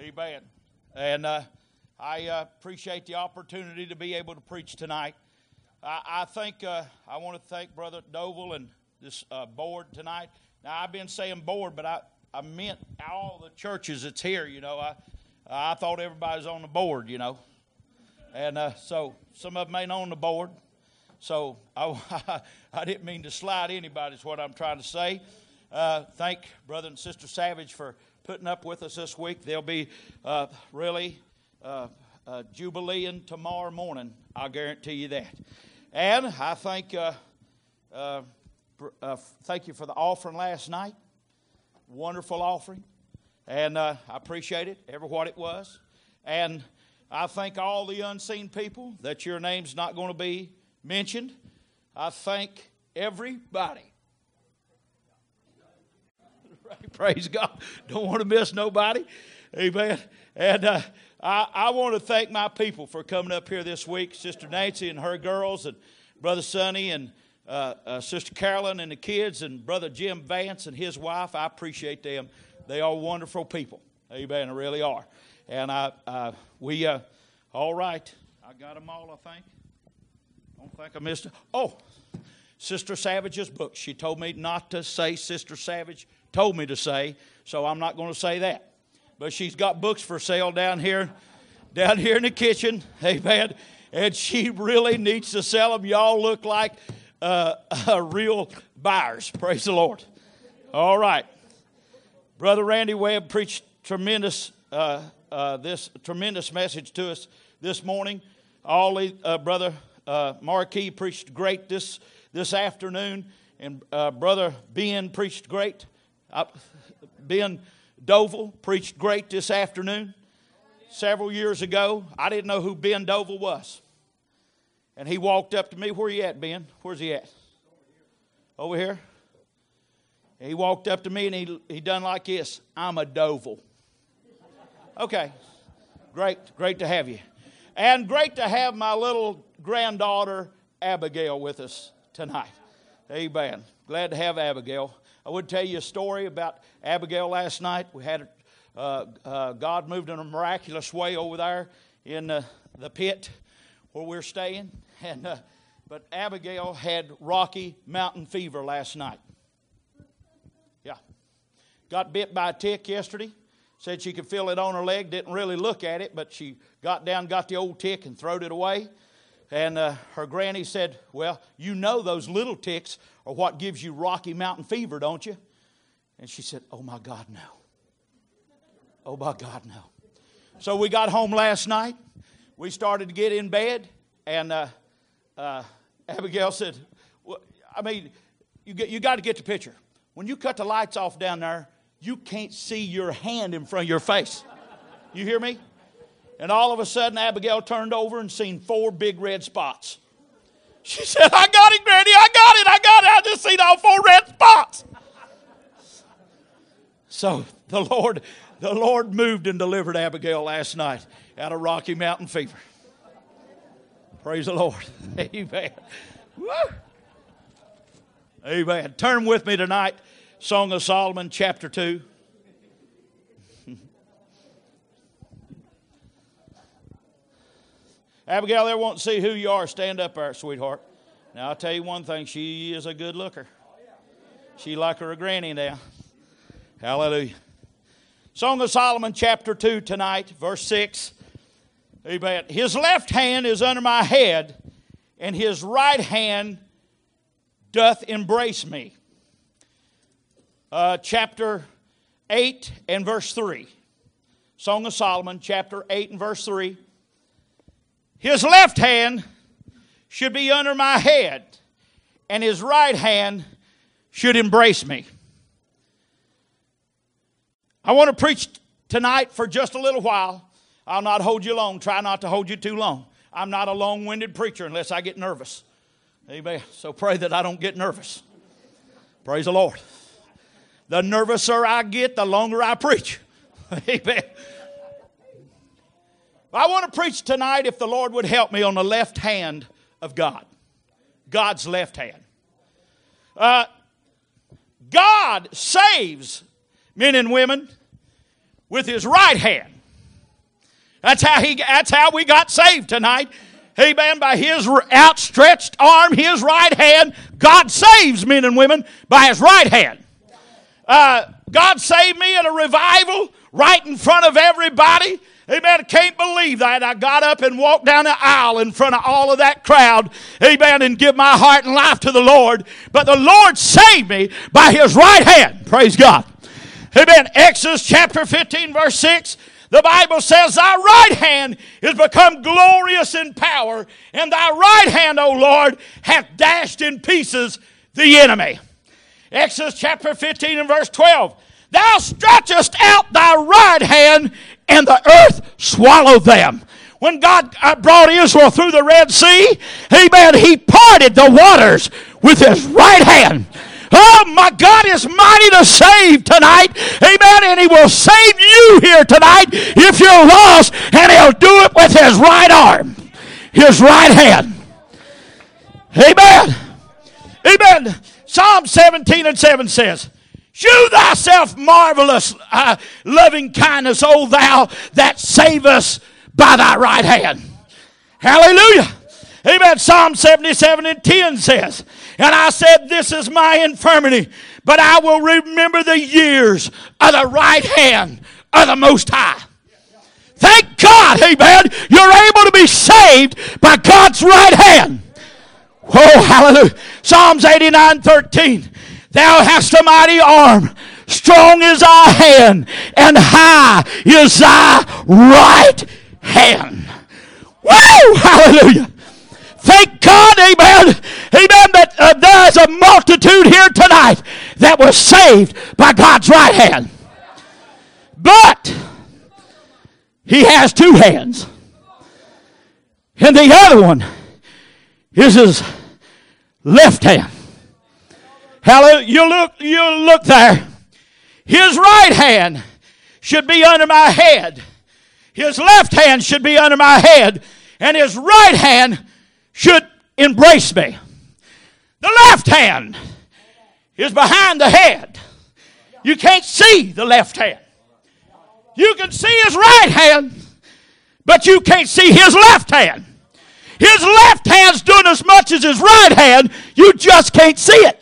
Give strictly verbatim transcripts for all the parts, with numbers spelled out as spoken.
Amen. And uh, I uh, appreciate the opportunity to be able to preach tonight. I, I think uh, I want to thank Brother Dovell and this uh, board tonight. Now, I've been saying board, but I, I meant all the churches that's here, you know. I I thought everybody was on the board, you know. And uh, so some of them ain't on the board. So I, I didn't mean to slide anybody is what I'm trying to say. Uh, thank Brother and Sister Savage for putting up with us this week. They'll be uh, really uh, uh, jubileeing tomorrow morning. I'll guarantee you that. And I thank uh, uh, uh, thank you for the offering last night. Wonderful offering. And uh, I appreciate it, every what it was. And I thank all the unseen people that your name's not going to be mentioned. I thank everybody. Praise God. Don't want to miss nobody. Amen. And uh, I, I want to thank my people for coming up here this week. Sister Nancy and her girls, and Brother Sonny, and uh, uh, Sister Carolyn and the kids, and Brother Jim Vance and his wife. I appreciate them. They are wonderful people. Amen. They really are. And I, uh, we, uh, all right. I got them all, I think. I don't think I missed it. Oh, Sister Savage's book. She told me not to say Sister Savage told me to say, so I'm not going to say that. But she's got books for sale down here, down here in the kitchen. Amen. And she really needs to sell them. Y'all look like uh, uh, real buyers. Praise the Lord. All right. Brother Randy Webb preached tremendous uh, uh, this tremendous message to us this morning. Ollie, uh, Brother uh, Marquis preached great this this afternoon, and uh, Brother Ben preached great. Uh, Ben Dovell preached great this afternoon. Several years ago, I didn't know who Ben Dovell was, and he walked up to me. Where you at, Ben? Where's he at? Over here. He walked up to me and he he done like this. I'm a Dovell. Okay. Great. Great to have you. And great to have my little granddaughter Abigail with us tonight. Amen. Glad to have Abigail. I would tell you a story about Abigail last night. We had uh, uh, God moved in a miraculous way over there in uh, the pit where we're staying. And uh, but Abigail had Rocky Mountain fever last night. Yeah. Got bit by a tick yesterday. Said she could feel it on her leg. Didn't really look at it, but she got down, got the old tick, and throwed it away. And uh, her granny said, well, you know those little ticks are what gives you Rocky Mountain fever, don't you? And she said, oh, my God, no. Oh, my God, no. So we got home last night. We started to get in bed. And uh, uh, Abigail said, well, I mean, you, get, you got to get the picture. When you cut the lights off down there, you can't see your hand in front of your face. You hear me? And all of a sudden, Abigail turned over and seen four big red spots. She said, I got it, Granny. I got it. I got it. I just seen all four red spots. So the Lord, the Lord moved and delivered Abigail last night out of Rocky Mountain fever. Praise the Lord. Amen. Woo. Amen. Turn with me tonight. Song of Solomon, chapter two. Abigail, they won't see who you are. Stand up there, sweetheart. Now, I'll tell you one thing. She is a good looker. She like her a granny now. Hallelujah. Song of Solomon, chapter two tonight, verse six. Amen. His left hand is under my head, and his right hand doth embrace me. Uh, chapter eight and verse three. Song of Solomon, chapter eight and verse three. His left hand should be under my head, and his right hand should embrace me. I want to preach tonight for just a little while. I'll not hold you long. Try not to hold you too long. I'm not a long-winded preacher unless I get nervous. Amen. So pray that I don't get nervous. Praise the Lord. The nervouser I get, the longer I preach. Amen. I want to preach tonight, if the Lord would help me, on the left hand of God. God's left hand. Uh, God saves men and women with his right hand. That's how he. That's how we got saved tonight. Amen. By His outstretched arm, His right hand, God saves men and women by His right hand. Uh, God saved me in a revival right in front of everybody. Amen. I can't believe that. I got up and walked down the aisle in front of all of that crowd. Amen. And give my heart and life to the Lord. But the Lord saved me by His right hand. Praise God. Amen. Exodus chapter fifteen verse six. The Bible says, thy right hand is become glorious in power, and thy right hand, O Lord, hath dashed in pieces the enemy. Exodus chapter fifteen and verse twelve. Thou stretchest out thy right hand, and the earth swallowed them. When God brought Israel through the Red Sea, amen, He parted the waters with His right hand. Oh, my God is mighty to save tonight. Amen. And He will save you here tonight if you're lost. And He'll do it with His right arm. His right hand. Amen. Amen. Psalm seventeen and seven says, shew thyself marvelous uh, loving kindness, O thou that savest by thy right hand. Hallelujah. Amen. Psalm seventy-seven and ten says, and I said, this is my infirmity, but I will remember the years of the right hand of the Most High. Thank God, amen, you're able to be saved by God's right hand. Oh, hallelujah. Psalms eighty-nine thirteen. Thou hast a mighty arm, strong is thy hand, and high is thy right hand. Woo! Hallelujah. Thank God, amen, amen, that uh, there's a multitude here tonight that was saved by God's right hand. But He has two hands. And the other one is His left hand. Hallelujah. You look, you look there. His right hand should be under my head. His left hand should be under my head. And His right hand should embrace me. The left hand is behind the head. You can't see the left hand. You can see His right hand, but you can't see His left hand. His left hand's doing as much as His right hand. You just can't see it.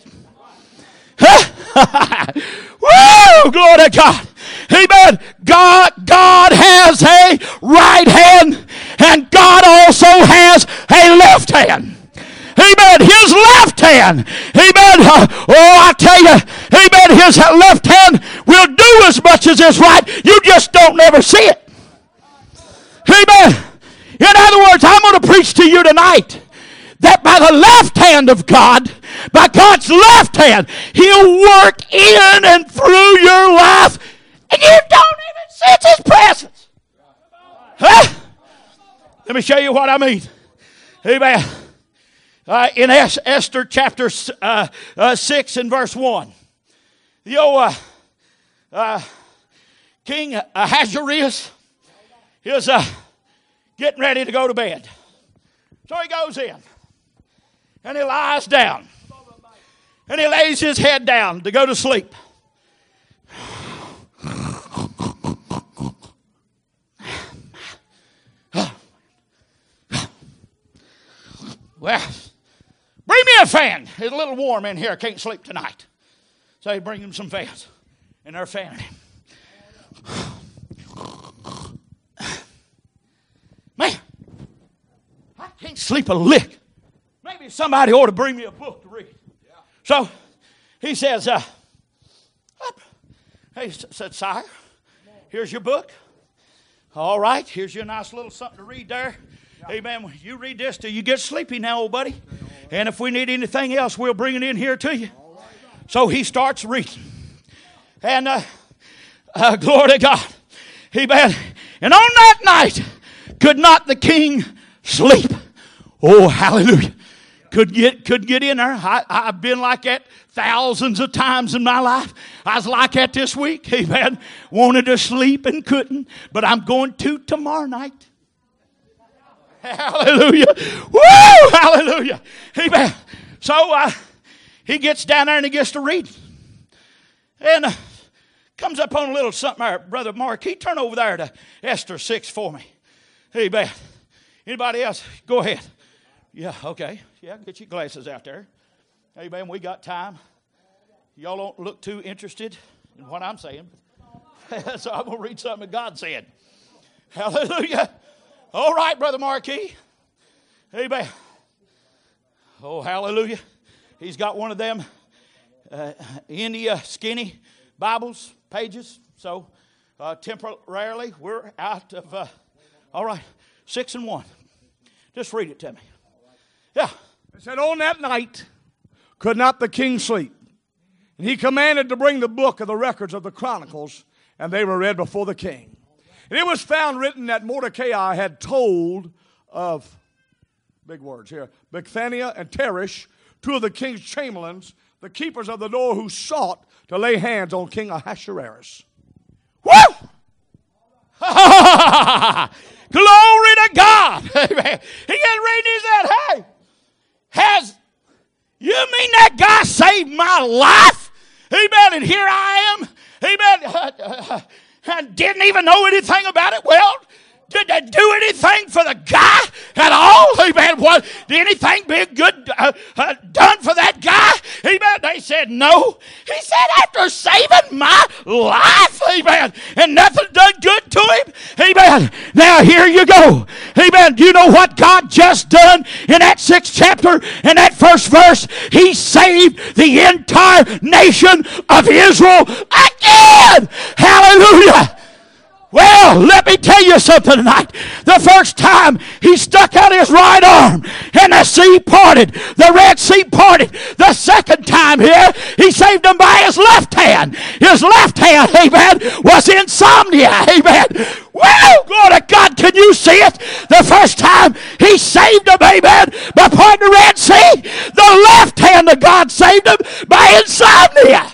Huh? Woo! Glory to God. Amen. God, God has a right hand, and God also has a left hand. Amen. His left hand. Amen. Uh, oh, I tell you. Amen. His left hand will do as much as His right. You just don't never see it. Amen. In other words, I'm going to preach to you tonight that by the left hand of God, by God's left hand, He'll work in and through your life, and you don't even sense His presence. Huh? Let me show you what I mean. Amen. Uh, in es- Esther chapter uh, uh, six and verse one, the old uh, uh, King Ahasuerus is uh, getting ready to go to bed. So he goes in and he lies down and he lays his head down to go to sleep. Well, bring me a fan. It's a little warm in here. I can't sleep tonight. So he brings him some fans. And they're fanning him. Man, I can't sleep a lick. Maybe somebody ought to bring me a book to read. Yeah. So he says, uh, he said, sire, here's your book. All right, here's your nice little something to read there. Amen. You read this till you get sleepy now, old buddy. And if we need anything else, we'll bring it in here to you. So he starts reading. And uh, uh, glory to God. Amen. And on that night, could not the king sleep? Oh, hallelujah. Could get, could get in there. I, I've been like that thousands of times in my life. I was like that this week. Amen. Wanted to sleep and couldn't. But I'm going to tomorrow night. Hallelujah. Woo! Hallelujah. Amen. So uh, he gets down there and he gets to read. And uh, comes up on a little something there. Brother Mark, he turn over there to Esther six for me. Amen. Anybody else? Go ahead. Yeah, okay. Yeah, get your glasses out there. Amen. We got time. Y'all don't look too interested in what I'm saying. So I'm going to read something that God said. Hallelujah. All right, Brother Marquis. Amen. Oh, hallelujah. He's got one of them uh, India skinny Bibles, pages. So uh, temporarily we're out of, uh, all right, six and one. Just read it to me. Yeah. It said, on that night could not the king sleep. And he commanded to bring the book of the records of the Chronicles, and they were read before the king. And it was found written that Mordecai had told of, big words here, Bigthania and Teresh, two of the king's chamberlains, the keepers of the door, who sought to lay hands on King Ahasuerus. Woo! Glory to God. Amen. He gets reading, he said, hey, has, you mean that guy saved my life? Amen. And here I am. Amen. Uh, uh, and didn't even know anything about it. Well, did they do anything for the guy at all? Amen. What, did anything be good uh, uh, done for that guy? Amen. They said no. He said after saving my life, amen, and nothing done good to him, amen. Now here you go. Amen. Do you know what God just done in that sixth chapter, in that first verse? He saved the entire nation of Israel again. Hallelujah. Well, let me tell you something tonight. The first time he stuck out his right arm and the sea parted, the Red Sea parted. The second time here, he saved them by his left hand. His left hand, amen, was insomnia, amen. Well, glory to God, can you see it? The first time he saved them, amen, by parting the Red Sea. The left hand of God saved them by insomnia.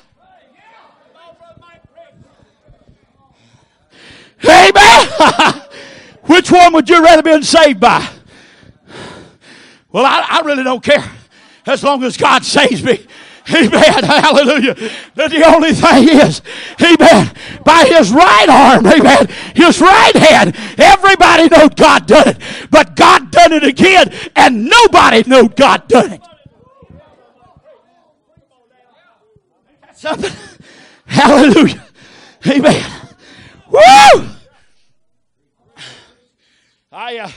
Amen. Which one would you rather been saved by? Well, I, I really don't care. As long as God saves me. Amen. Hallelujah. But the only thing is, amen, by his right arm, amen, his right hand, everybody knows God done it. But God done it again, and nobody knows God done it. Something. Hallelujah. Amen. Woo! I uh,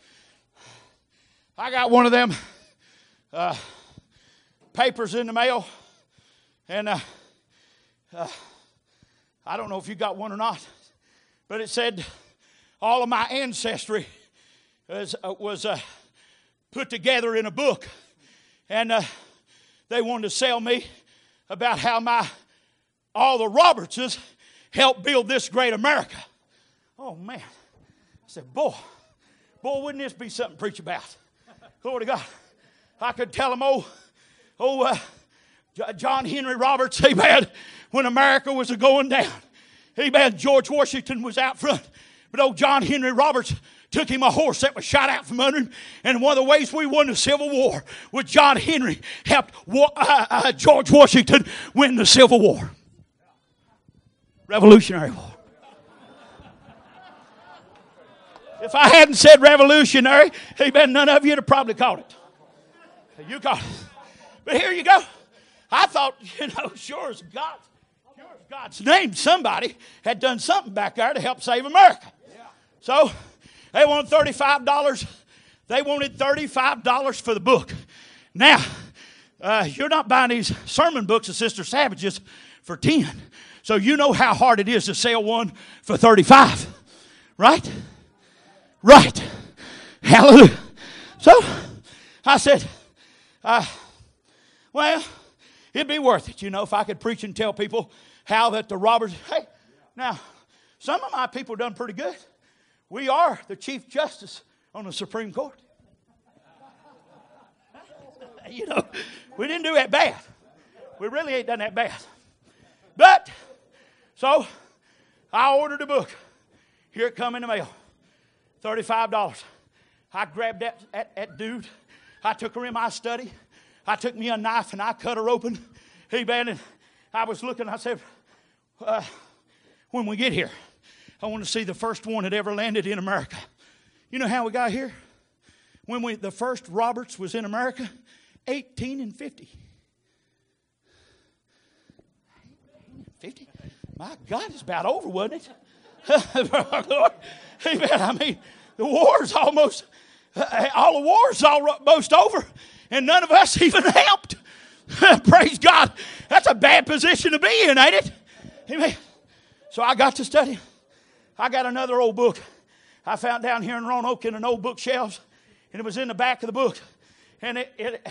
I got one of them uh, papers in the mail, and uh, uh, I don't know if you got one or not, but it said all of my ancestry was, uh, was uh, put together in a book, and uh, they wanted to sell me about how my all the Robertses helped build this great America. Oh, man. I said, boy, boy, wouldn't this be something to preach about? Glory to God. I could tell them, oh, oh, uh, John Henry Roberts, amen, when America was going down. Amen, George Washington was out front. But old John Henry Roberts took him a horse that was shot out from under him. And one of the ways we won the Civil War was John Henry helped uh, uh, George Washington win the Civil War. Revolutionary War. If I hadn't said revolutionary, amen, none of you would have probably caught it. You caught it. But here you go. I thought, you know, sure as God, sure as God's name, somebody had done something back there to help save America. So they wanted thirty-five dollars. They wanted thirty-five dollars for the book. Now, uh, you're not buying these sermon books of Sister Savage's for ten. So you know how hard it is to sell one for thirty-five. Right? Right. Hallelujah. So I said, uh, well, it'd be worth it, you know, if I could preach and tell people how that the robbers, hey, now, some of my people done pretty good. We are the Chief Justice on the Supreme Court. You know, we didn't do that bad. We really ain't done that bad. But, so, I ordered a book. Here it come in the mail. thirty-five dollars. I grabbed that, that, that dude. I took her in my study. I took me a knife and I cut her open. Hey, man, and I was looking. I said, uh, when we get here, I want to see the first one that ever landed in America. You know how we got here? When we the first Roberts was in America, eighteen and fifty. fifty? My God, it's about over, wasn't it? Lord, amen. I mean, the war's almost, all the war's almost over, and none of us even helped. Praise God. That's a bad position to be in, ain't it? Amen. So I got to study. I got another old book I found down here in Roanoke in an old bookshelf, and it was in the back of the book. And it, it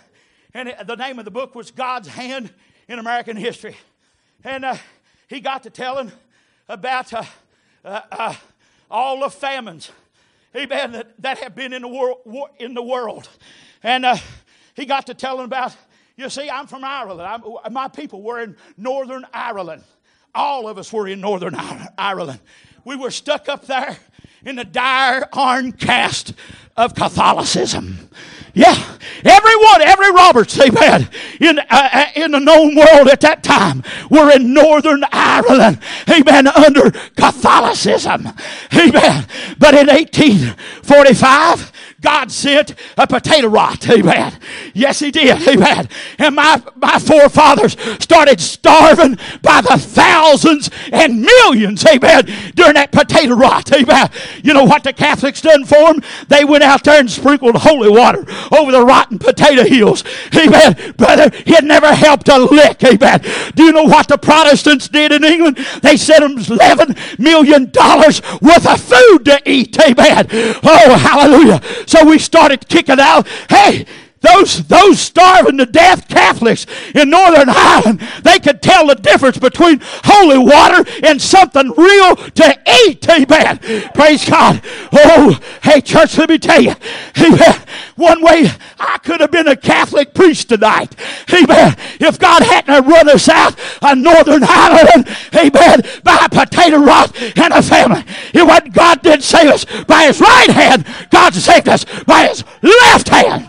and it, the name of the book was God's Hand in American History. And uh, he got to telling about uh, uh, uh, all the famines, amen, that, that have been in the, wor- war, in the world. And uh, he got to telling about, you see, I'm from Ireland. I'm, my people were in Northern Ireland. All of us were in Northern Ireland. We were stuck up there in the dire iron cast of Catholicism. Yeah, everyone, every Roberts, amen, in, uh, in the known world at that time were in Northern Ireland, amen, under Catholicism, amen. But in eighteen forty-five, God sent a potato rot, amen. Yes, he did, amen. And my, my forefathers started starving by the thousands and millions, amen, during that potato rot, amen. You know what the Catholics done for them? They went out there and sprinkled holy water over the rotten potato hills, amen. Brother, it never helped a lick, amen. Do you know what the Protestants did in England? They sent them eleven million dollars worth of food to eat, amen. Oh, hallelujah. So we started kicking out, hey, Those, those starving to death Catholics in Northern Ireland, they could tell the difference between holy water and something real to eat. Amen. Praise God. Oh, hey, church, let me tell you. Amen. One way I could have been a Catholic priest tonight. Amen. If God hadn't run us out of Northern Ireland, amen, by a potato rot and a famine. It wasn't God did save us by his right hand. God saved us by his left hand.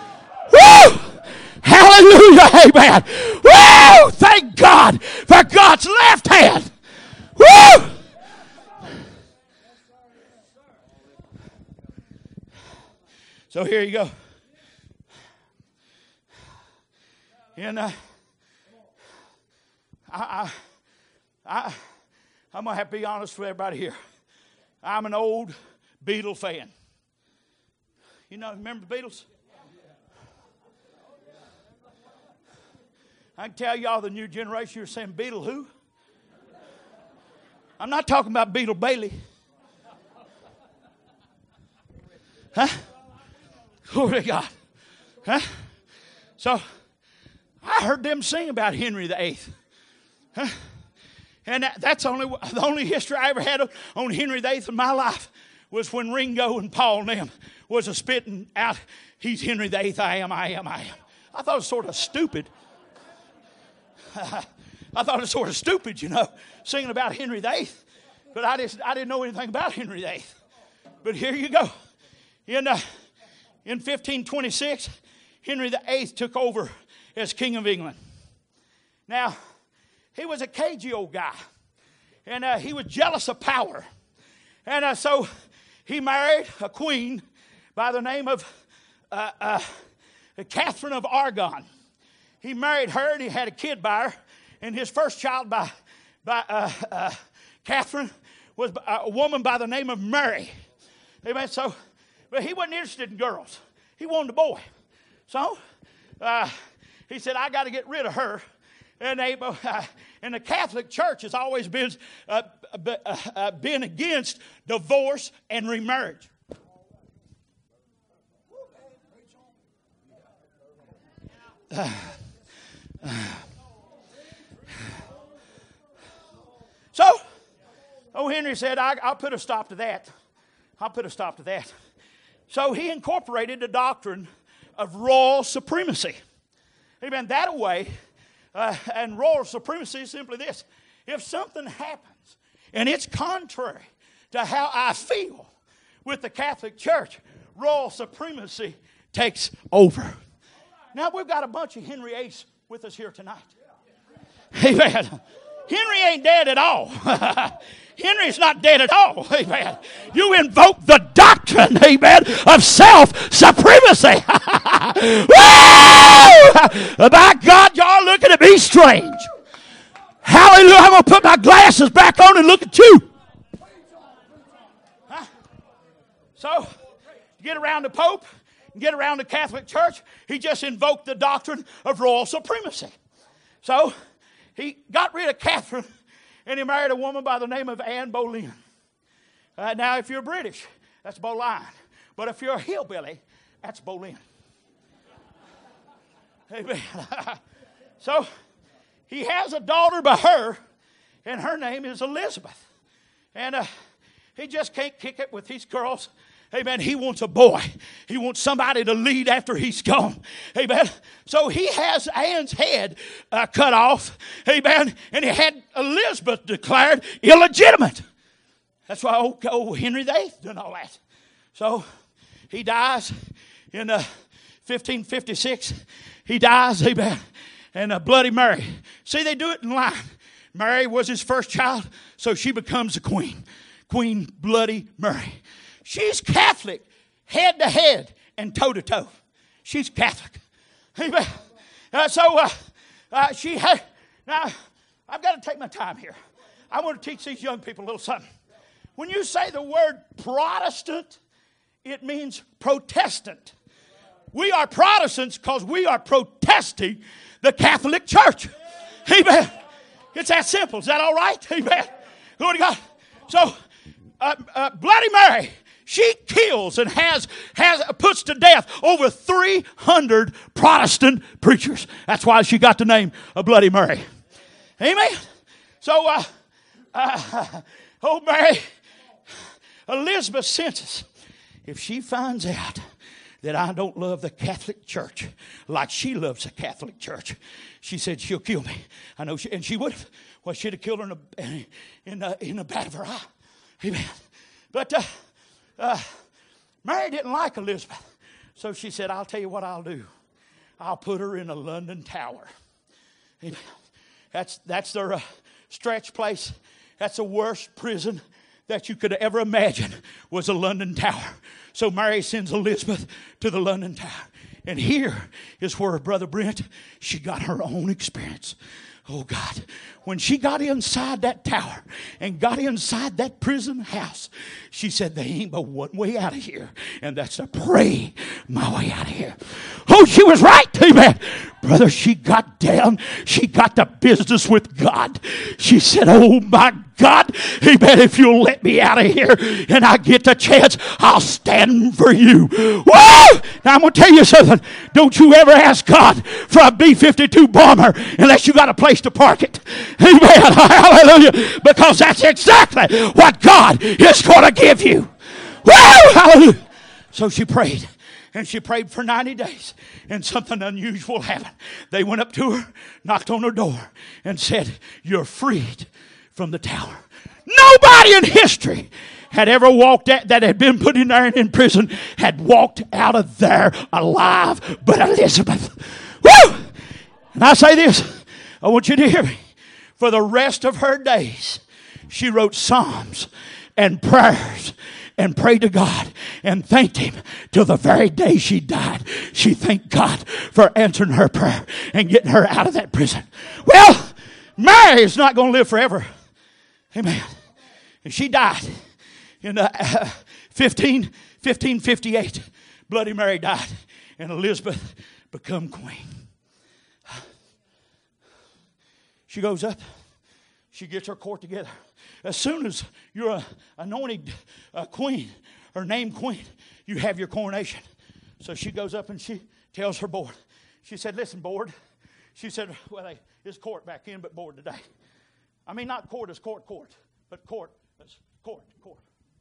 Woo! Hallelujah, amen. Woo! Thank God for God's left hand. Woo! So here you go. And uh, I, I, I, I'm going to have to be honest with everybody here. I'm an old Beatle fan. You know, remember the Beatles? I can tell y'all the new generation, you're saying, Beatle who? I'm not talking about Beatle Bailey. Huh? Glory to God. Huh? So, I heard them sing about Henry the Eighth. Huh? And that, that's only the only history I ever had on Henry the Eighth in my life was when Ringo and Paul and them was a spitting out, he's Henry the Eighth, I am, I am, I am. I thought it was sort of stupid. I thought it was sort of stupid, you know, singing about Henry the Eighth. But I, just, I didn't know anything about Henry the Eighth. But here you go. In, uh, in fifteen twenty-six, Henry the Eighth took over as King of England. Now, he was a cagey old guy. And uh, he was jealous of power. And uh, so he married a queen by the name of uh, uh, Catherine of Aragon. He married her and he had a kid by her. And his first child by, by uh, uh, Catherine was a woman by the name of Mary. Amen. So, but he wasn't interested in girls. He wanted a boy. So, uh, he said, I got to get rid of her. And, they, uh, and the Catholic Church has always been, uh, uh, uh, been against divorce and remarriage. Uh, So, O. Henry said, I, I'll put a stop to that. I'll put a stop to that. So he incorporated the doctrine of royal supremacy. Amen. That way, uh, and royal supremacy is simply this. If something happens and it's contrary to how I feel with the Catholic Church, royal supremacy takes over. Now, we've got a bunch of Henry eighths with us here tonight. Amen. Henry ain't dead at all. Henry's not dead at all. Amen. You invoke the doctrine, amen, of self-supremacy. Woo! By God, y'all looking at me strange. Hallelujah. I'm going to put my glasses back on and look at you. Huh? So, get around the Pope, get around the Catholic Church, he just invoked the doctrine of royal supremacy. So, he got rid of Catherine, and he married a woman by the name of Anne Boleyn. Uh, now, if you're British, that's Boleyn. But if you're a hillbilly, that's Boleyn. Amen. So, he has a daughter by her, and her name is Elizabeth. And uh, he just can't kick it with these girls. Amen. He wants a boy. He wants somebody to lead after he's gone. Amen. So he has Anne's head uh, cut off. Amen. And he had Elizabeth declared illegitimate. That's why old, old Henry the Eighth done all that. So he dies in uh, fifteen fifty-six. He dies. Amen. And uh, Bloody Mary. See, they do it in line. Mary was his first child, so she becomes a queen. Queen Bloody Mary. She's Catholic, head to head and toe to toe. She's Catholic. Amen. Uh, so uh, uh, she had. Now, I've got to take my time here. I want to teach these young people a little something. When you say the word Protestant, it means Protestant. We are Protestants because we are protesting the Catholic Church. Amen. It's that simple. Is that all right? Amen. Glory to God. So, uh, uh, Bloody Mary. She kills and has, has puts to death over three hundred Protestant preachers. That's why she got the name of Bloody Mary. Amen? So, uh, uh, oh, Mary, Elizabeth senses if she finds out that I don't love the Catholic Church like she loves the Catholic Church, she said she'll kill me. I know she, and she would have. Well, she'd have killed her in the, in the, in the back of her eye. Amen. But, uh, Uh, Mary didn't like Elizabeth. So she said, I'll tell you what I'll do. I'll put her in a London tower. Amen. That's, that's their uh, stretch place. That's the worst prison that you could ever imagine was a London tower. So Mary sends Elizabeth to the London tower. And here is where, Brother Brent, she got her own experience. Oh, God. When she got inside that tower and got inside that prison house, she said, there ain't but one way out of here, and that's to pray my way out of here. Oh, she was right. Amen. Brother, she got down. She got to business with God. She said, oh, my God, amen, if you'll let me out of here and I get the chance, I'll stand for you. Woo! Now, I'm going to tell you something. Don't you ever ask God for a B fifty-two bomber unless you got a place to park it. Amen. Hallelujah. Because that's exactly what God is going to give you. Woo! Hallelujah. So she prayed. And she prayed for ninety days. And something unusual happened. They went up to her, knocked on her door, and said, you're freed from the tower. Nobody in history had ever walked out, that had been put in there in prison, had walked out of there alive but Elizabeth. Woo! And I say this, I want you to hear me. For the rest of her days, she wrote psalms and prayers and prayed to God and thanked Him till the very day she died. She thanked God for answering her prayer and getting her out of that prison. Well, Mary is not going to live forever. Amen. And she died in uh, fifteen fifty-eight. Bloody Mary died, and Elizabeth become queen. She goes up. She gets her court together. As soon as you're a anointed uh, queen or named queen, you have your coronation. So she goes up and she tells her board. She said, listen, board. She said, well, they, it's court back in, but board today. I mean, not court as court, court, but court as court, court.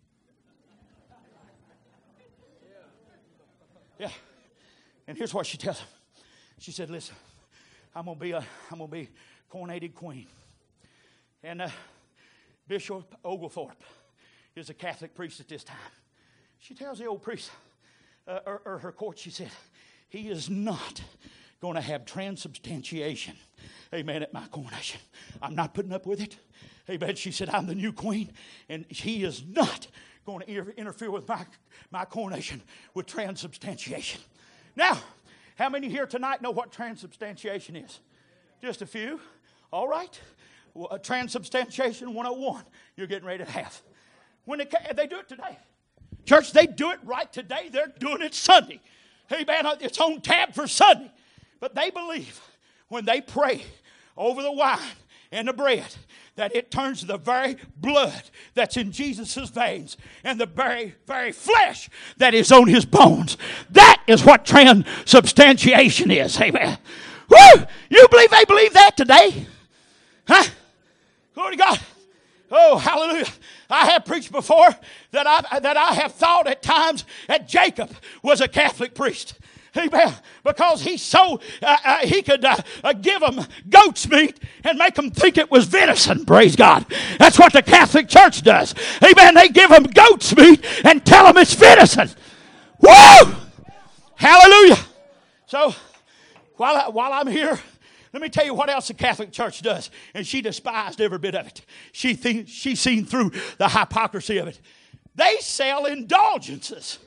Yeah. And here's what she tells them. She said, listen, I'm going to be a, I'm going to be coronated queen. And uh, Bishop Oglethorpe is a Catholic priest at this time. She tells the old priest, uh, or, or her court, she said, he is not going to have transubstantiation, amen, at my coronation. I'm not putting up with it. Amen. She said, I'm the new queen, and he is not going to inter- interfere with my, my coronation with transubstantiation. Now, how many here tonight know what transubstantiation is? Just a few. All right. Well, transubstantiation one oh one, you're getting ready to have. When they, they do it today. Church, they do it right today. They're doing it Sunday. Amen. It's on tab for Sunday. But they believe when they pray over the wine and the bread that it turns to the very blood that's in Jesus' veins and the very, very flesh that is on his bones. That is what transubstantiation is. Amen. Woo! You believe they believe that today? Huh? Glory to God. Oh, hallelujah. I have preached before that I, that I have thought at times that Jacob was a Catholic priest. Amen. Because he so uh, uh, he could uh, uh, give them goat's meat and make them think it was venison. Praise God. That's what the Catholic Church does. Amen. They give them goat's meat and tell them it's venison. Woo! Hallelujah. So while I, while I'm here, let me tell you what else the Catholic Church does. And she despised every bit of it. She think, she's seen through the hypocrisy of it. They sell indulgences.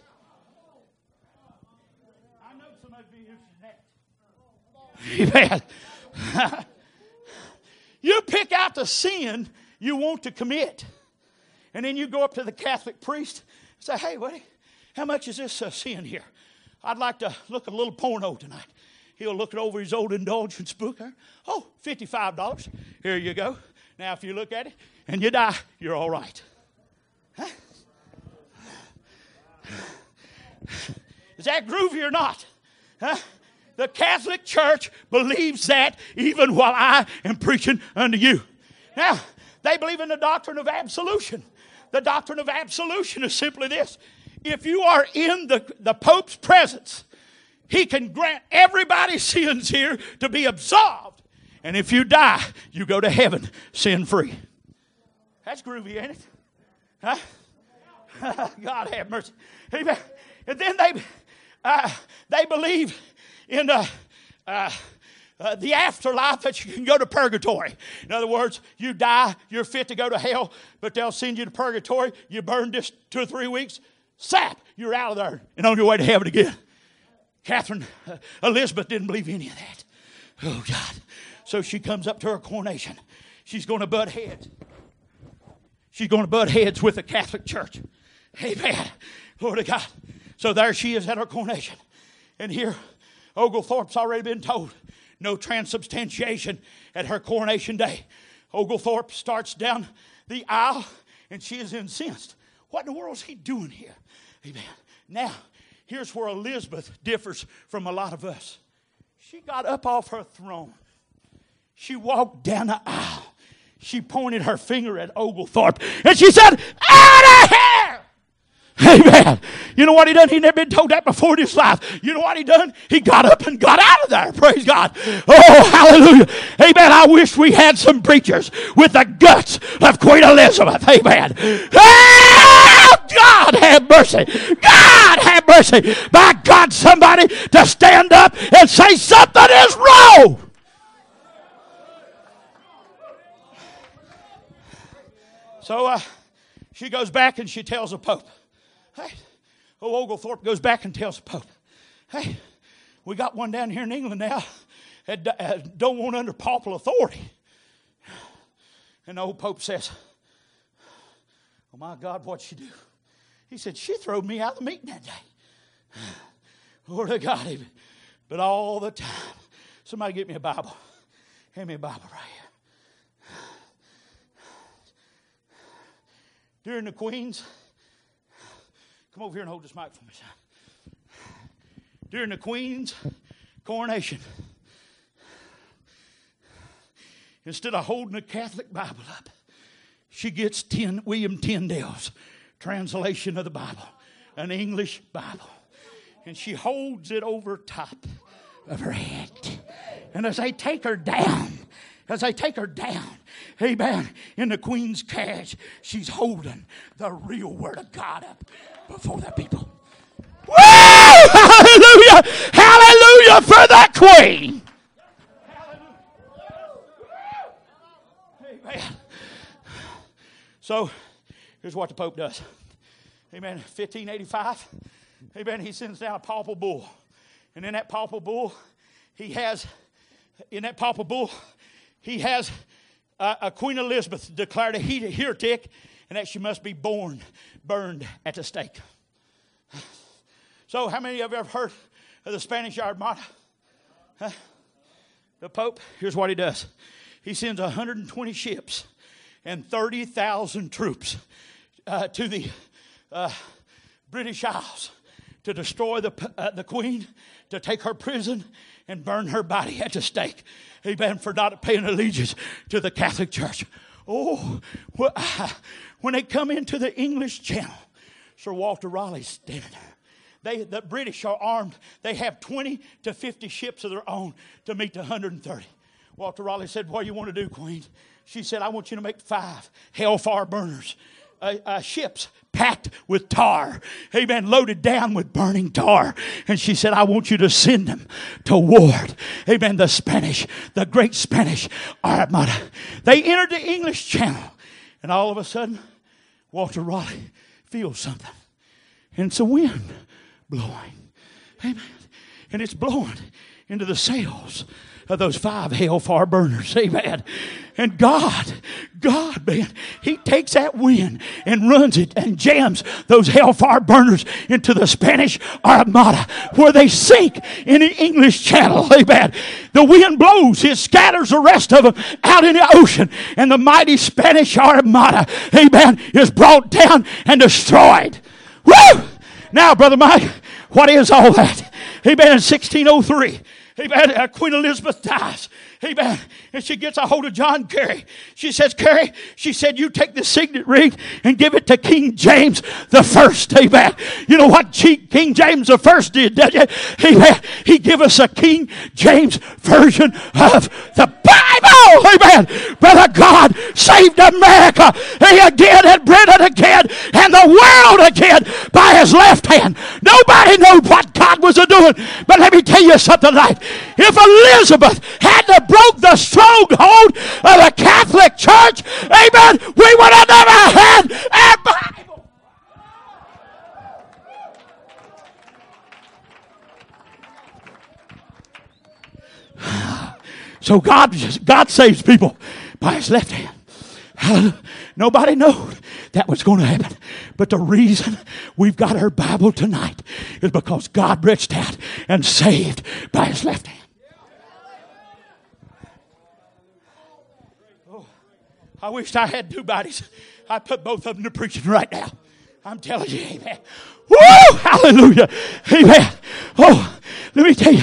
I know some of you use that. Amen. You pick out the sin you want to commit. And then you go up to the Catholic priest and say, hey, buddy, how much is this uh, sin here? I'd like to look at a little porno tonight. He'll look it over his old indulgence book. Oh, fifty-five dollars. Here you go. Now, if you look at it and you die, you're all right. Huh? Is that groovy or not? Huh? The Catholic Church believes that even while I am preaching unto you. Now, they believe in the doctrine of absolution. The doctrine of absolution is simply this. If you are in the, the Pope's presence, he can grant everybody's sins here to be absolved. And if you die, you go to heaven sin-free. That's groovy, ain't it? Huh? God have mercy. Amen. And then they, uh, they believe in uh, uh, uh, the afterlife, that you can go to purgatory. In other words, you die, you're fit to go to hell, but they'll send you to purgatory. You burn just two or three weeks. Sap, you're out of there and on your way to heaven again. Catherine, uh, Elizabeth didn't believe any of that. Oh, God. So she comes up to her coronation. She's going to butt heads. She's going to butt heads with the Catholic Church. Amen. Glory to God. So there she is at her coronation. And here, Oglethorpe's already been told no transubstantiation at her coronation day. Oglethorpe starts down the aisle, and she is incensed. What in the world is he doing here? Amen. Now, here's where Elizabeth differs from a lot of us. She got up off her throne. She walked down the aisle. She pointed her finger at Oglethorpe. And she said, out of here! Amen. You know what he done? He never been told that before in his life. You know what he done? He got up and got out of there. Praise God. Oh, hallelujah. Amen. I wish we had some preachers with the guts of Queen Elizabeth. Amen. Oh, God have mercy. God have mercy. By God, somebody to stand up and say something is wrong. So uh, she goes back and she tells the Pope. Hey, oh, Oglethorpe goes back and tells the Pope, hey, we got one down here in England now that don't want under papal authority. And the old Pope says, oh, my God, what'd she do? He said, she threw me out of the meeting that day. Lord of God, but all the time. Somebody get me a Bible. Hand me a Bible right here. During the Queen's, come over here and hold this mic for me, son. During the Queen's coronation, instead of holding a Catholic Bible up, she gets ten, William Tyndale's translation of the Bible, an English Bible. And she holds it over top of her head. And as they take her down, as they take her down, amen, in the Queen's carriage, she's holding the real Word of God up before the people. Woo! Hallelujah! Hallelujah for that Queen! Amen. So here's what the Pope does. Amen. fifteen eighty-five. Amen. He sends down a papal bull. And in that papal bull, he has, in that papal bull, he has uh, a Queen Elizabeth declared a heretic, and that she must be born, burned at the stake. So how many of you have ever heard of the Spanish Armada? Huh? The Pope, here's what he does. He sends one hundred twenty ships and thirty thousand troops uh, to the uh, British Isles to destroy the, uh, the Queen, to take her prison and burn her body at the stake. Amen. For not paying allegiance to the Catholic Church. Oh, when they come into the English Channel, Sir Walter Raleigh's standing there. They, the British are armed. They have twenty to fifty ships of their own to meet the one hundred thirty. Walter Raleigh said, what do you want to do, Queen? She said, I want you to make five hellfire burners. Uh, uh, ships packed with tar. Amen. Loaded down with burning tar. And she said, I want you to send them toward, amen, the Spanish, the great Spanish Armada. They entered the English Channel. And all of a sudden, Walter Raleigh feels something. And it's a wind blowing. Amen. And it's blowing into the sails of those five hellfire burners. Amen. And God, God, man, He takes that wind and runs it and jams those hellfire burners into the Spanish Armada where they sink in the English Channel. Amen. The wind blows. It scatters the rest of them out in the ocean. And the mighty Spanish Armada, amen, is brought down and destroyed. Woo! Now, Brother Mike, what is all that? Amen. In sixteen oh three. Amen. Uh, Queen Elizabeth dies. Amen. And she gets a hold of John Kerry. She says, Kerry, she said, you take the signet ring and give it to King James the First. Amen. You know what King James the First did, did you? Amen. He gave us a King James version of the Bible. Amen. Brother, God saved America again and Britain again and the world again by His left hand. Nobody knew what God was doing. But let me tell you something tonight. If Elizabeth hadn't broke the stronghold of the Catholic Church, amen, we would have never had a Bible. So God, God saves people by His left hand. Hallelujah. Nobody knew that was going to happen. But the reason we've got our Bible tonight is because God reached out and saved by His left hand. Oh, I wished I had two bodies. I'd put both of them to preaching right now. I'm telling you, amen. Woo! Hallelujah. Amen. Oh, let me tell you.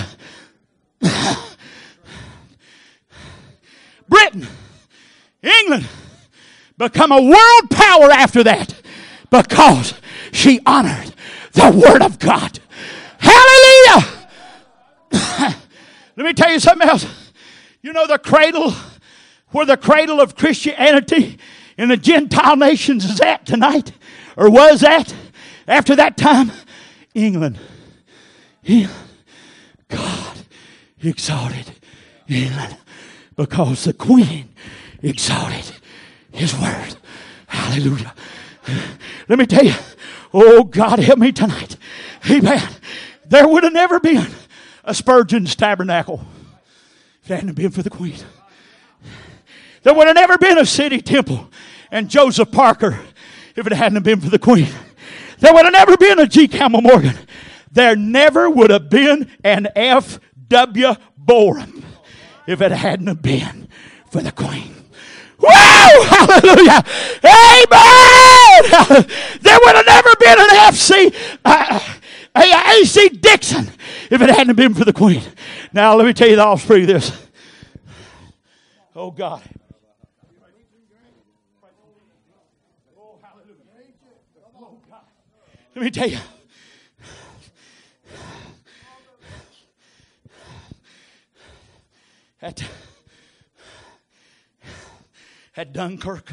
Britain, England, become a world power after that because she honored the Word of God. Hallelujah! Let me tell you something else. You know the cradle, where the cradle of Christianity in the Gentile nations is at tonight, or was at after that time? England. England. God exalted England because the Queen exalted His Word. Hallelujah. Let me tell you, oh God, help me tonight. Amen. There would have never been a Spurgeon's Tabernacle if it hadn't been for the Queen. There would have never been a City Temple and Joseph Parker if it hadn't been for the Queen. There would have never been a G. Campbell Morgan. There never would have been an F. W. Borum if it hadn't been for the Queen. Whoa! Hallelujah! Amen! There would have never been an F C Uh, A C Dixon if it hadn't been for the Queen. Now let me tell you the offspring of this. Oh God. Oh, hallelujah. Oh God. Let me tell you. At, at Dunkirk,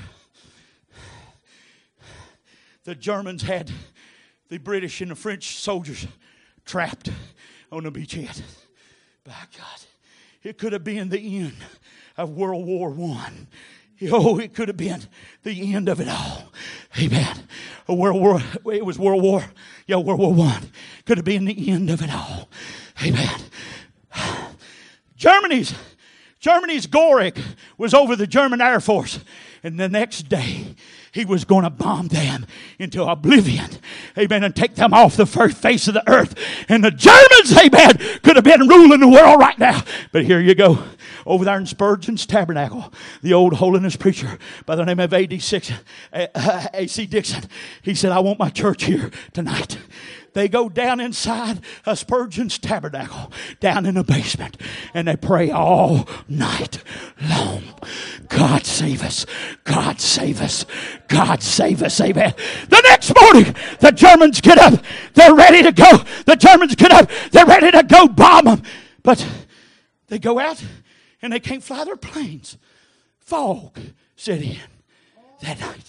the Germans had the British and the French soldiers trapped on the beachhead. By God, it could have been the end of World War One Oh, it could have been the end of it all. Amen. A World War, it was World War, yeah, World War One. Could have been the end of it all. Amen. Germany's, Germany's Göring was over the German Air Force. And the next day, he was going to bomb them into oblivion. Amen. And take them off the first face of the earth. And the Germans, amen, could have been ruling the world right now. But here you go. Over there in Spurgeon's Tabernacle, the old holiness preacher by the name of A D Dixon, A C Dixon, he said, I want my church here tonight. They go down inside a Spurgeon's Tabernacle, down in the basement, and they pray all night long. God save us. God save us. God save us. Amen. The next morning, the Germans get up. They're ready to go. The Germans get up. They're ready to go bomb them. But they go out, and they can't fly their planes. Fog set in that night.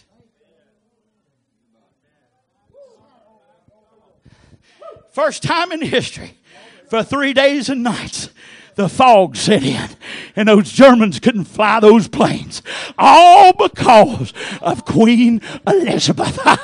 First time in history, for three days and nights, the fog set in. And those Germans couldn't fly those planes. All because of Queen Elizabeth. Woo!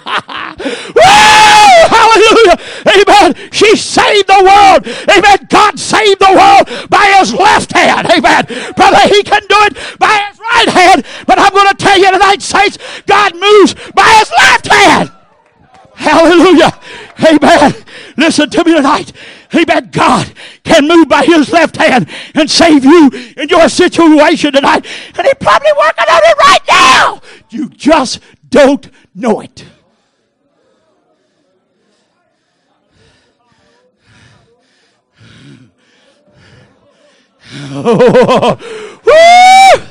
Hallelujah! Amen. She saved the world. Amen. God saved the world by his left hand. Amen. Brother, he can do it by his right hand. But I'm going to tell you tonight, saints, God moves by his left hand. Hallelujah. Amen. Listen to me tonight. Amen. God can move by his left hand and save you in your situation tonight. And he's probably working on it right now. You just don't know it. Oh, woo!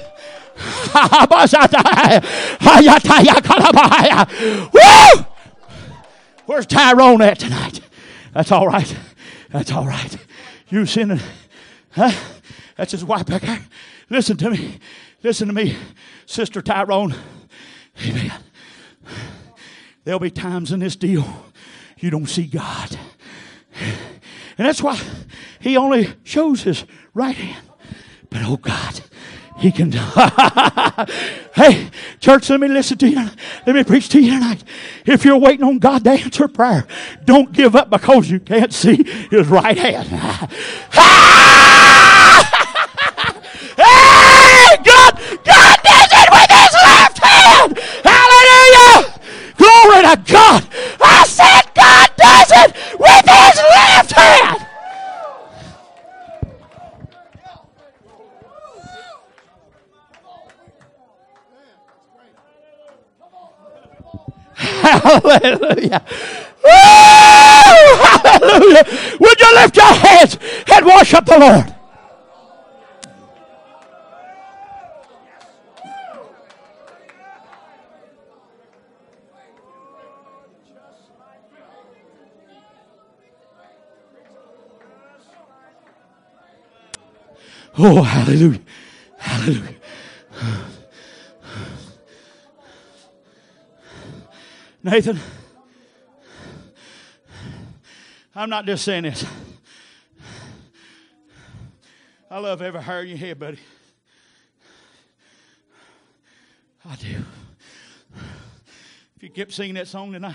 Woo! Where's Tyrone at tonight? That's all right. That's all right. You sinning. Huh? That's his wife back there. Listen to me. Listen to me, Sister Tyrone. Amen. There'll be times in this deal you don't see God. And that's why he only shows his right hand. But oh God, he can. Hey, church, let me listen to you. Let me preach to you tonight. If you're waiting on God to answer prayer, don't give up because you can't see his right hand. Hey, God, God does it with his left hand. Hallelujah. Glory to God. I said God does it with his left hand. Hallelujah. Woo! Hallelujah. Would you lift your hands and worship the Lord? Oh, hallelujah. Hallelujah. Nathan, I'm not just saying this. I love every hair in your head, buddy. I do. If you kept singing that song tonight,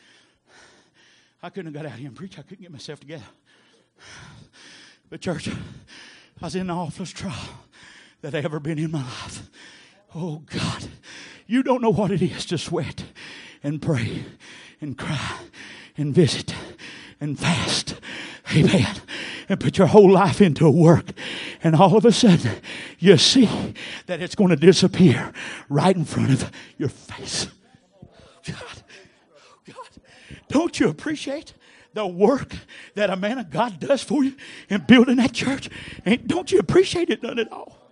I couldn't have got out here and preach. I couldn't get myself together. But church, I was in the awfulest trial that I ever been in my life. Oh God, you don't know what it is to sweat and pray and cry and visit and fast. Amen. And put your whole life into work. And all of a sudden, you see that it's going to disappear right in front of your face. God, God, don't you appreciate the work that a man of God does for you in building that church? And don't you appreciate it none at all?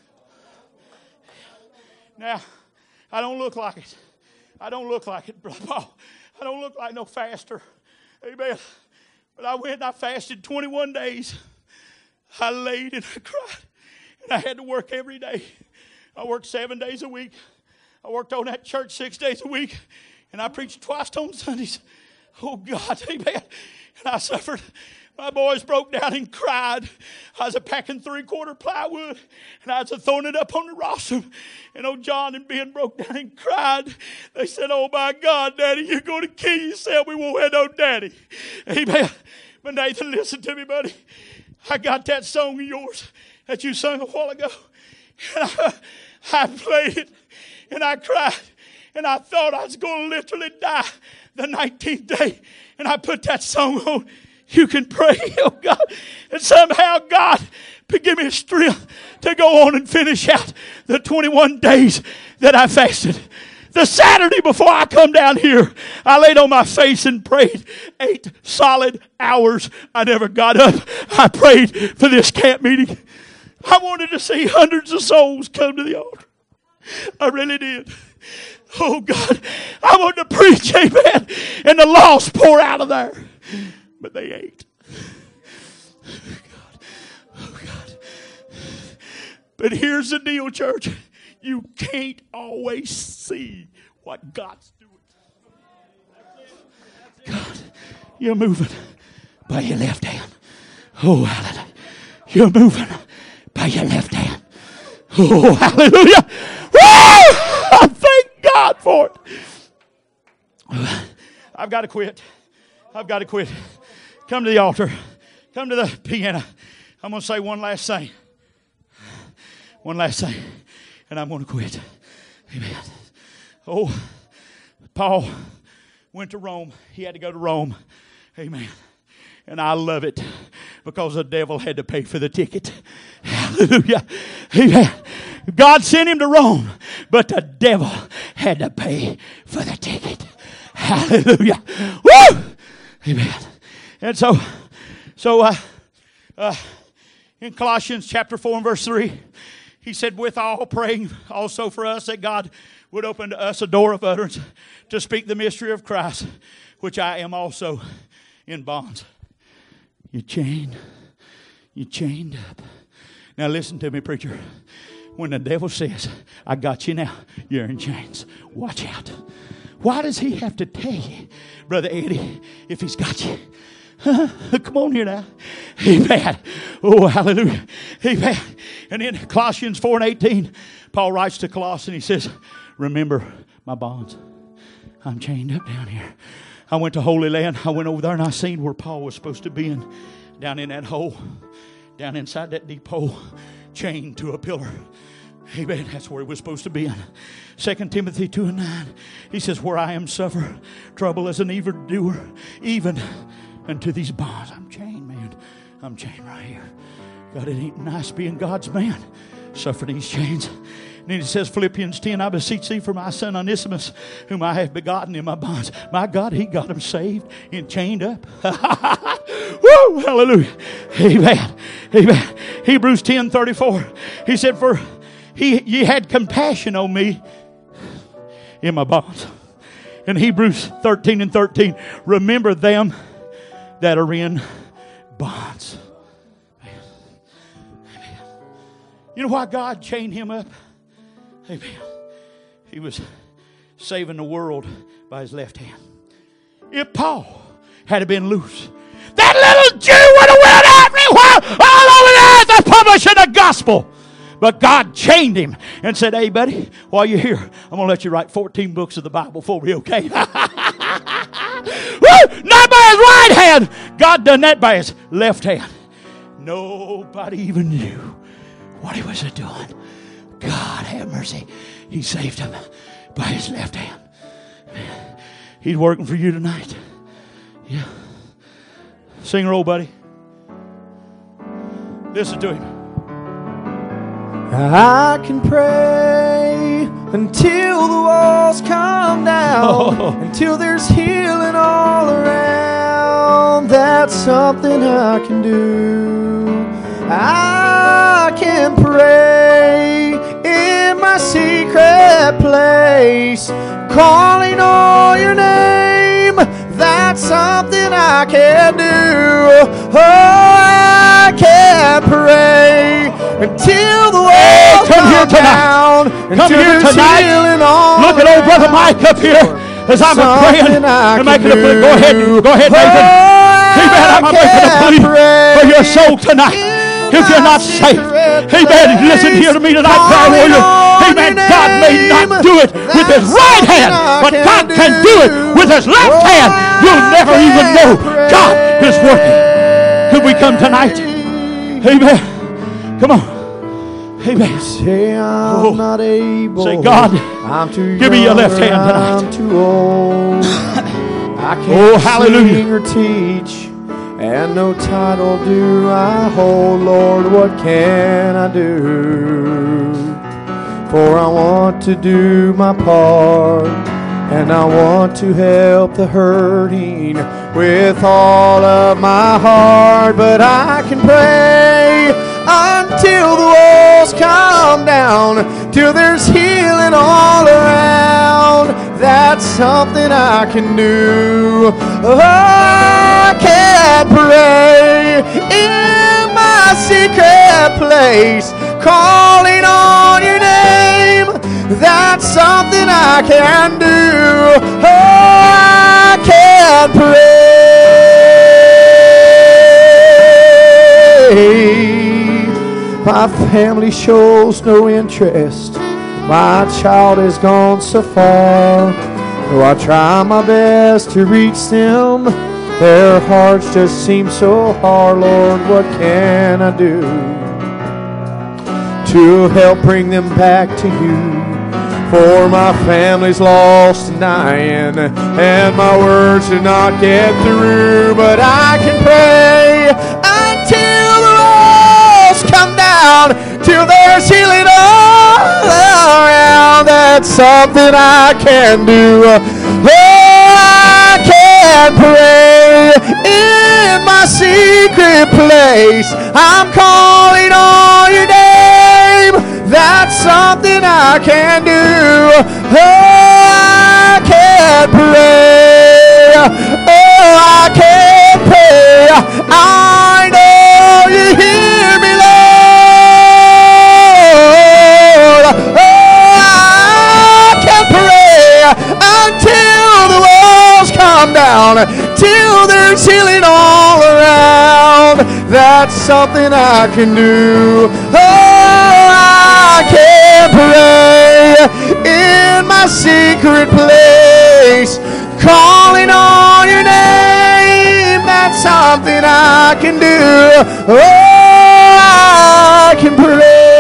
Now, I don't look like it. I don't look like it, Brother Paul. I don't look like no faster. Amen. But I went and I fasted twenty-one days. I laid and I cried. And I had to work every day. I worked seven days a week. I worked on that church six days a week. And I preached twice on Sundays. Oh, God, amen. And I suffered My boys broke down and cried. I was a packing three-quarter plywood, and I was a throwing it up on the rostrum. And old John and Ben broke down and cried. They said, oh, my God, Daddy, you're going to kill yourself. We won't have no daddy. Amen. But Nathan, listen to me, buddy. I got that song of yours that you sung a while ago. And I, I played it, and I cried. And I thought I was going to literally die the nineteenth day. And I put that song on. You can pray, oh God. And somehow God give me strength to go on and finish out the twenty-one days that I fasted. The Saturday before I come down here, I laid on my face and prayed eight solid hours. I never got up. I prayed for this camp meeting. I wanted to see hundreds of souls come to the altar. I really did. Oh God, I wanted to preach, amen, and the lost pour out of there. But they ate. Oh God. Oh God. But here's the deal, church. You can't always see what God's doing. God, you're moving by your left hand. Oh, hallelujah. You're moving by your left hand. Oh, hallelujah. Woo! I thank God for it. I've got to quit. I've got to quit. Come to the altar. Come to the piano. I'm going to say one last thing. One last thing. And I'm going to quit. Amen. Oh, Paul went to Rome. He had to go to Rome. Amen. And I love it because the devil had to pay for the ticket. Hallelujah. Amen. God sent him to Rome, but the devil had to pay for the ticket. Hallelujah. Woo! Amen. And so, so uh, uh, in Colossians chapter four and verse three, he said, with all praying also for us that God would open to us a door of utterance to speak the mystery of Christ, which I am also in bonds. You're chained. You're chained up. Now listen to me, preacher. When the devil says, I got you now, you're in chains. Watch out. Why does he have to tell you, Brother Eddie, if he's got you? Huh? Come on here now. Amen. Oh, hallelujah. Amen. And in Colossians four and eighteen, Paul writes to Colossians, he says, remember my bonds. I'm chained up down here. I went to Holy Land. I went over there and I seen where Paul was supposed to be in, down in that hole, down inside that deep hole, chained to a pillar. Amen. That's where he was supposed to be in. Second Timothy two and nine. He says, where I am suffer trouble as an evildoer, even unto these bonds. I'm chained, man. I'm chained right here. God, it ain't nice being God's man. Suffer these chains. And then it says, Philippians ten, I beseech thee for my son Onesimus, whom I have begotten in my bonds. My God, he got him saved and chained up. Woo! Hallelujah. Amen. Amen. Hebrews ten thirty-four. He said, for he ye had compassion on me in my bonds. In Hebrews thirteen and thirteen, remember them that are in bonds. Amen. Amen. You know why God chained him up? Amen. He was saving the world by his left hand. If Paul had been loose, that little Jew would have went everywhere all over the earth publishing the gospel. But God chained him and said, hey, buddy, while you're here, I'm going to let you write fourteen books of the Bible for me, okay? Woo! Not by his right hand. God done that by his left hand. Nobody even knew what he was doing. God have mercy. He saved him by his left hand. He's working for you tonight. Yeah. Sing roll, buddy. Listen to him. I can pray until the walls come down, oh. Until there's healing all around. That's something I can do. I can pray in my secret place, calling on your name. That's something I can do. Oh, I can pray until the walls hey, come, come here down. Come here tonight. Look at old brother Mike up here as I'm praying and making a prayer. Go ahead, go ahead, Nathan. Oh, Amen. I'm I'm making a plea for your soul tonight. If you're not saved, amen, listen here to me tonight, prayer warrior. Amen, God may not do it with his right hand, but God can do it with his left hand. You'll never even know God is working. Could we come tonight? Amen. Come on. Amen. Say I'm Oh. not able. Say, God, I'm too give me your young left or hand tonight. I'm too old. I can't Oh, hallelujah. sing or teach, and no title do I hold. Lord, what can I do? For I want to do my part, and I want to help the hurting with all of my heart. But I can pray until the walls come down, till there's healing all around. That's something I can do. Oh, I can pray in my secret place, calling on your name. That's something I can do. Oh, I can pray. My family shows no interest. My child has gone so far. Though I try my best to reach them, their hearts just seem so hard. Lord, what can I do to help bring them back to you? For my family's lost and dying, and my words do not get through. But I can pray until the walls come down, till there's healing all around. That's something I can do. Oh, I can pray in my secret place. I'm calling on your name. That's something I can do. Oh, I can pray. Oh, I can pray. I know you hear me, Lord. Oh, I can pray until the walls come down, till there's healing all around. That's something I can do. Oh, I can pray in my secret place, calling on your name. That's something I can do. Oh, I can pray.